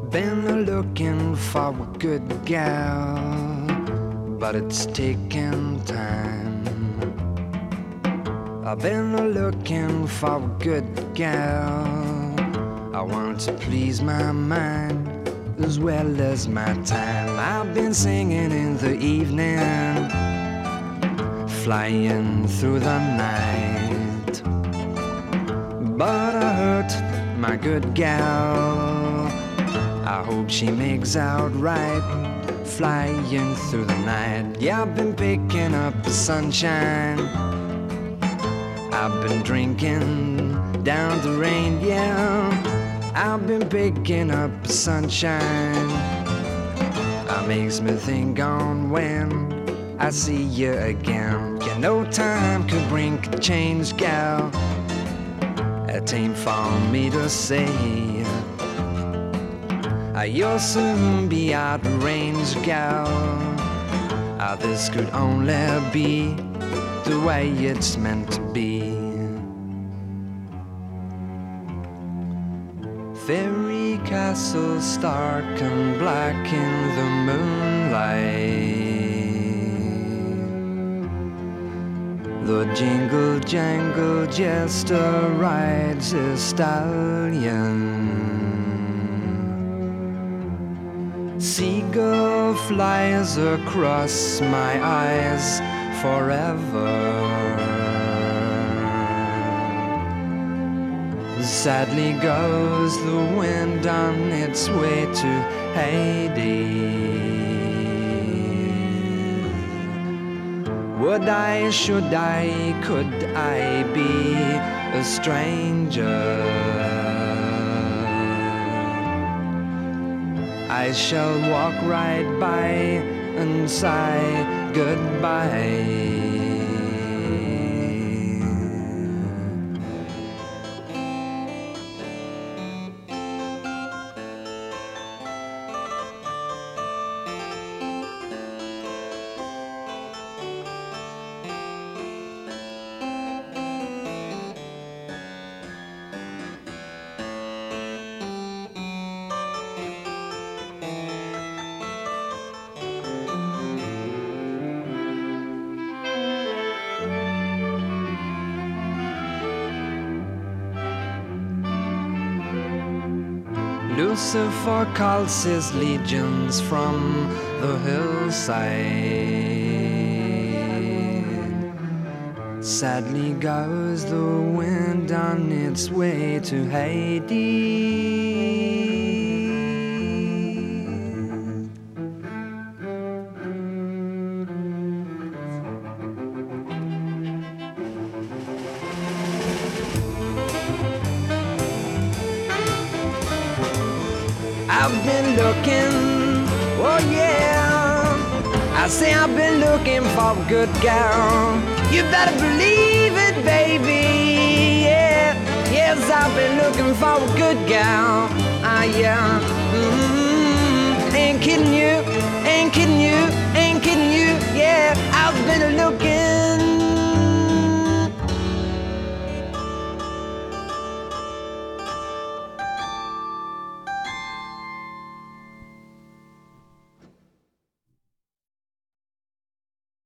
Been looking for a good gal, but it's taking time. I've been looking for a good gal. I want to please my mind as well as my time. I've been singing in the evening, flying through the night, but I hurt my good gal. I hope she makes out right, flying through the night. Yeah, I've been picking up the sunshine, I've been drinking down the rain. Yeah, I've been picking up the sunshine. That makes me think on when I see you again. Yeah, no time could bring a change, gal. It ain't for me to say. You'll soon be out of range, gal. This could only be the way it's meant to be. Fairy castles stark and black in the moonlight. The jingle jangle jester rides his stallion. Seagull flies across my eyes forever. Sadly goes the wind on its way to Hades. Would I, should I, could I be a stranger? I shall walk right by and sigh goodbye. Lucifer calls his legions from the hillside. Sadly goes the wind on its way to Hades. I've been looking, oh yeah, I say I've been looking for a good gal. You better believe it, baby, yeah. Yes, I've been looking for a good gal, yeah. Ain't kidding you, ain't kidding you,